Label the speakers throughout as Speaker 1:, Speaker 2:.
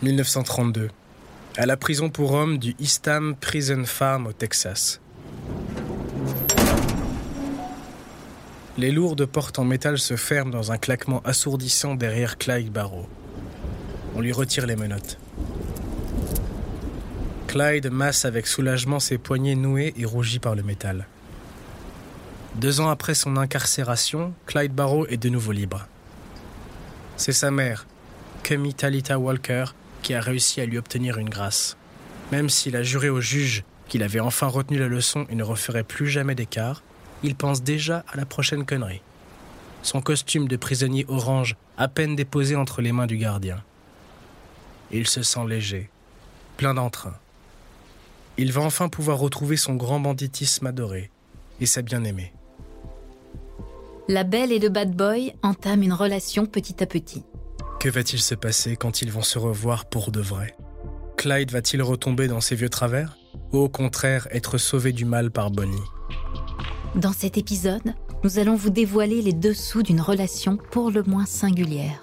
Speaker 1: 1932, à la prison pour hommes du Eastham Prison Farm au Texas. Les lourdes portes en métal se ferment dans un claquement assourdissant derrière Clyde Barrow. On lui retire les menottes. Clyde masse avec soulagement ses poignets noués et rougis par le métal. 2 ans après son incarcération, Clyde Barrow est de nouveau libre. C'est sa mère, Kemi Talita Walker, qui a réussi à lui obtenir une grâce. Même s'il a juré au juge qu'il avait enfin retenu la leçon et ne referait plus jamais d'écart, il pense déjà à la prochaine connerie. Son costume de prisonnier orange à peine déposé entre les mains du gardien. Il se sent léger, plein d'entrain. Il va enfin pouvoir retrouver son grand banditisme adoré et sa bien-aimée.
Speaker 2: La belle et le bad boy entament une relation petit à petit.
Speaker 1: Que va-t-il se passer quand ils vont se revoir pour de vrai ? Clyde va-t-il retomber dans ses vieux travers ? Ou au contraire être sauvé du mal par Bonnie ?
Speaker 2: Dans cet épisode, nous allons vous dévoiler les dessous d'une relation pour le moins singulière.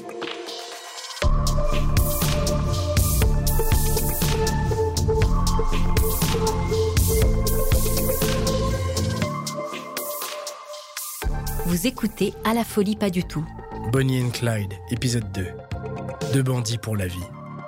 Speaker 2: Vous écoutez À la folie pas du tout.
Speaker 1: Bonnie and Clyde, épisode 2. 2 bandits pour la vie.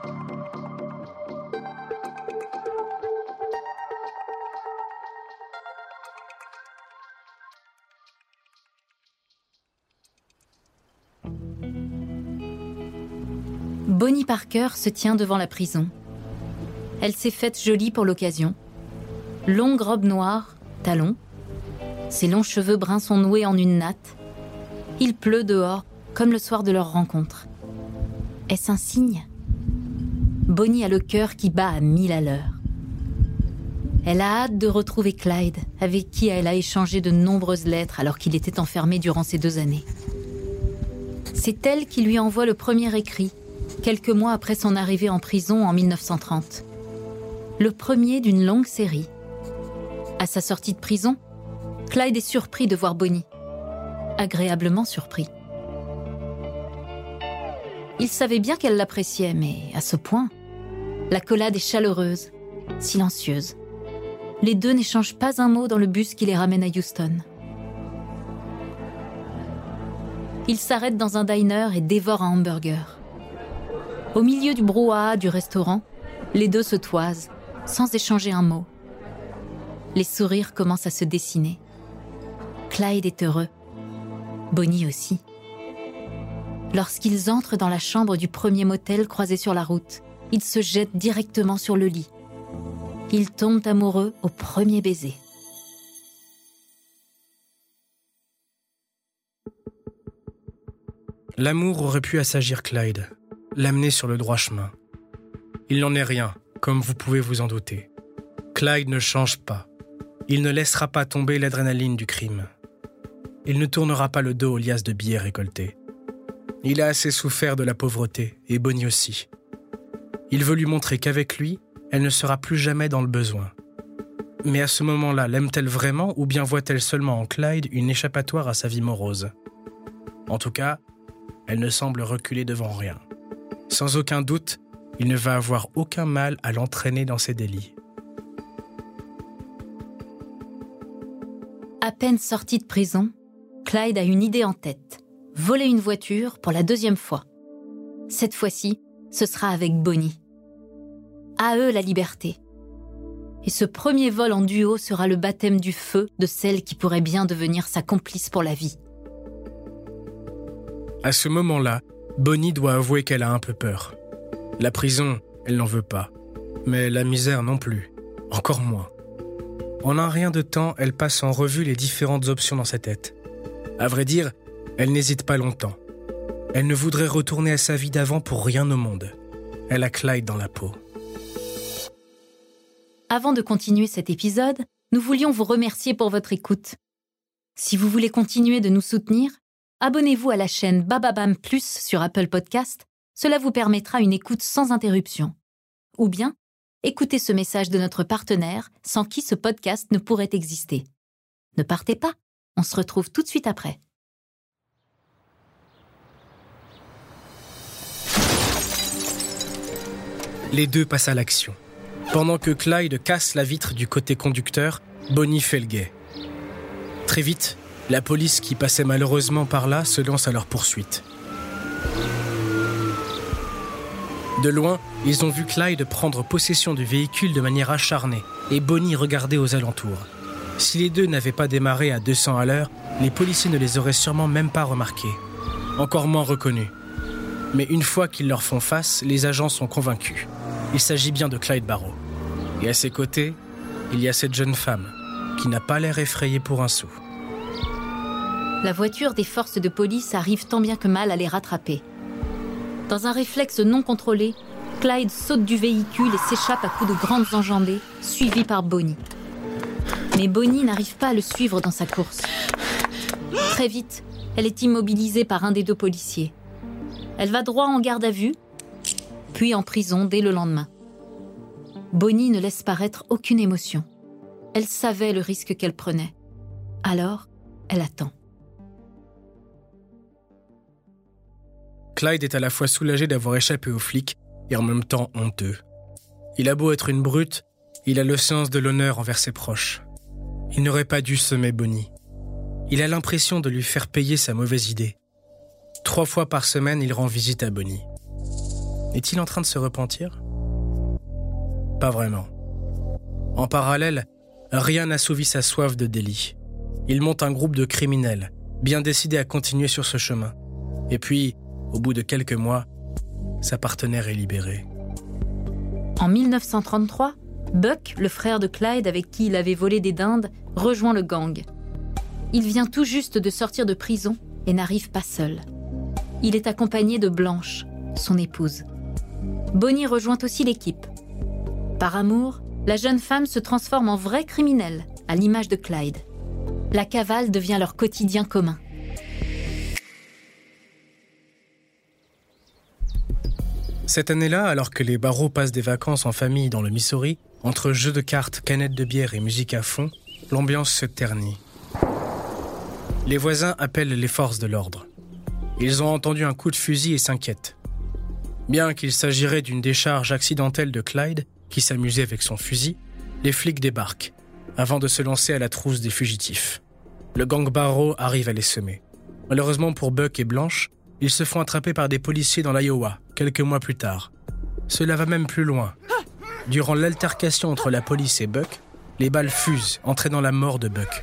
Speaker 2: Bonnie Parker se tient devant la prison. Elle s'est faite jolie pour l'occasion. Longue robe noire, talons. Ses longs cheveux bruns sont noués en une natte. Il pleut dehors, comme le soir de leur rencontre. Est-ce un signe ? Bonnie a le cœur qui bat à 1000 à l'heure. Elle a hâte de retrouver Clyde, avec qui elle a échangé de nombreuses lettres alors qu'il était enfermé durant ces 2 années. C'est elle qui lui envoie le premier écrit, quelques mois après son arrivée en prison en 1930. Le premier d'une longue série. À sa sortie de prison, Clyde est surpris de voir Bonnie. Agréablement surpris. Il savait bien qu'elle l'appréciait, mais à ce point. L'accolade est chaleureuse, silencieuse. Les deux n'échangent pas un mot dans le bus qui les ramène à Houston. Ils s'arrêtent dans un diner et dévorent un hamburger. Au milieu du brouhaha du restaurant, les deux se toisent, sans échanger un mot. Les sourires commencent à se dessiner. Clyde est heureux. Bonnie aussi. Lorsqu'ils entrent dans la chambre du premier motel croisé sur la route, ils se jettent directement sur le lit. Ils tombent amoureux au premier baiser.
Speaker 1: L'amour aurait pu assagir Clyde, l'amener sur le droit chemin. Il n'en est rien, comme vous pouvez vous en douter. Clyde ne change pas. Il ne laissera pas tomber l'adrénaline du crime. Il ne tournera pas le dos aux liasses de billets récoltés. Il a assez souffert de la pauvreté, et Bonnie aussi. Il veut lui montrer qu'avec lui, elle ne sera plus jamais dans le besoin. Mais à ce moment-là, l'aime-t-elle vraiment ou bien voit-elle seulement en Clyde une échappatoire à sa vie morose ? En tout cas, elle ne semble reculer devant rien. Sans aucun doute, il ne va avoir aucun mal à l'entraîner dans ses délits.
Speaker 2: À peine sorti de prison, Clyde a une idée en tête. Voler une voiture pour la 2e fois. Cette fois-ci, ce sera avec Bonnie. À eux la liberté. Et ce premier vol en duo sera le baptême du feu de celle qui pourrait bien devenir sa complice pour la vie.
Speaker 1: À ce moment-là, Bonnie doit avouer qu'elle a un peu peur. La prison, elle n'en veut pas. Mais la misère non plus. Encore moins. En un rien de temps, elle passe en revue les différentes options dans sa tête. À vrai dire, elle n'hésite pas longtemps. Elle ne voudrait retourner à sa vie d'avant pour rien au monde. Elle a Clyde dans la peau.
Speaker 2: Avant de continuer cet épisode, nous voulions vous remercier pour votre écoute. Si vous voulez continuer de nous soutenir, abonnez-vous à la chaîne Bababam Plus sur Apple Podcast. Cela vous permettra une écoute sans interruption. Ou bien, écoutez ce message de notre partenaire sans qui ce podcast ne pourrait exister. Ne partez pas, on se retrouve tout de suite après.
Speaker 1: les deux passent à l'action. Pendant que Clyde casse la vitre du côté conducteur, Bonnie fait le guet. Très vite, la police qui passait malheureusement par là se lance à leur poursuite. De loin, ils ont vu Clyde prendre possession du véhicule de manière acharnée et Bonnie regarder aux alentours. Si les deux n'avaient pas démarré à 200 à l'heure, les policiers ne les auraient sûrement même pas remarqués, encore moins reconnus. Mais une fois qu'ils leur font face, les agents sont convaincus. Il s'agit bien de Clyde Barrow. Et à ses côtés, il y a cette jeune femme qui n'a pas l'air effrayée pour un sou.
Speaker 2: La voiture des forces de police arrive tant bien que mal à les rattraper. Dans un réflexe non contrôlé, Clyde saute du véhicule et s'échappe à coups de grandes enjambées, suivi par Bonnie. Mais Bonnie n'arrive pas à le suivre dans sa course. Très vite, elle est immobilisée par un des deux policiers. Elle va droit en garde à vue, puis en prison dès le lendemain. Bonnie ne laisse paraître aucune émotion. Elle savait le risque qu'elle prenait. Alors, elle attend.
Speaker 1: Clyde est à la fois soulagé d'avoir échappé aux flics et en même temps honteux. Il a beau être une brute, il a le sens de l'honneur envers ses proches. Il n'aurait pas dû semer Bonnie. Il a l'impression de lui faire payer sa mauvaise idée. 3 fois par semaine, il rend visite à Bonnie. Est-il en train de se repentir ? Pas vraiment. En parallèle, rien n'assouvit sa soif de délit. Il monte un groupe de criminels, bien décidés à continuer sur ce chemin. Et puis, au bout de quelques mois, sa partenaire est libérée.
Speaker 2: En 1933, Buck, le frère de Clyde avec qui il avait volé des dindes, rejoint le gang. Il vient tout juste de sortir de prison et n'arrive pas seul. Il est accompagné de Blanche, son épouse. Bonnie rejoint aussi l'équipe. Par amour, la jeune femme se transforme en vraie criminelle, à l'image de Clyde. La cavale devient leur quotidien commun.
Speaker 1: Cette année-là, alors que les Barrow passent des vacances en famille dans le Missouri, entre jeux de cartes, canettes de bière et musique à fond, l'ambiance se ternit. Les voisins appellent les forces de l'ordre. Ils ont entendu un coup de fusil et s'inquiètent. Bien qu'il s'agirait d'une décharge accidentelle de Clyde, qui s'amusait avec son fusil, les flics débarquent, avant de se lancer à la trousse des fugitifs. Le gang Barrow arrive à les semer. Malheureusement pour Buck et Blanche, ils se font attraper par des policiers dans l'Iowa, quelques mois plus tard. Cela va même plus loin. Durant l'altercation entre la police et Buck, les balles fusent, entraînant la mort de Buck.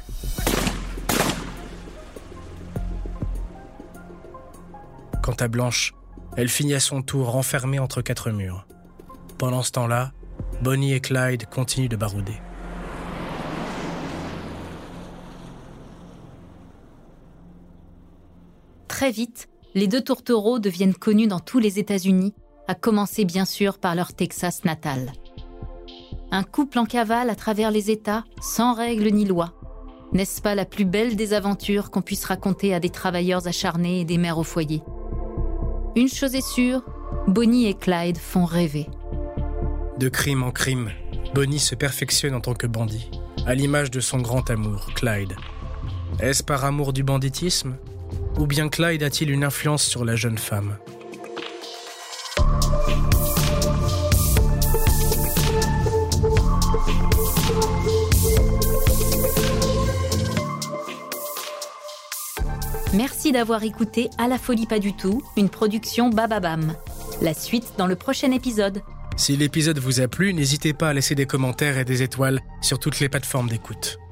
Speaker 1: Quant à Blanche, elle finit à son tour enfermée entre 4 murs. Pendant ce temps-là, Bonnie et Clyde continuent de barouder.
Speaker 2: Très vite, les deux tourtereaux deviennent connus dans tous les États-Unis, à commencer bien sûr par leur Texas natal. Un couple en cavale à travers les États, sans règles ni loi. N'est-ce pas la plus belle des aventures qu'on puisse raconter à des travailleurs acharnés et des mères au foyer ? Une chose est sûre, Bonnie et Clyde font rêver.
Speaker 1: De crime en crime, Bonnie se perfectionne en tant que bandit, à l'image de son grand amour, Clyde. Est-ce par amour du banditisme ? Ou bien Clyde a-t-il une influence sur la jeune femme ?
Speaker 2: Merci d'avoir écouté À la folie pas du tout, une production Bababam. La suite dans le prochain épisode.
Speaker 1: Si l'épisode vous a plu, n'hésitez pas à laisser des commentaires et des étoiles sur toutes les plateformes d'écoute.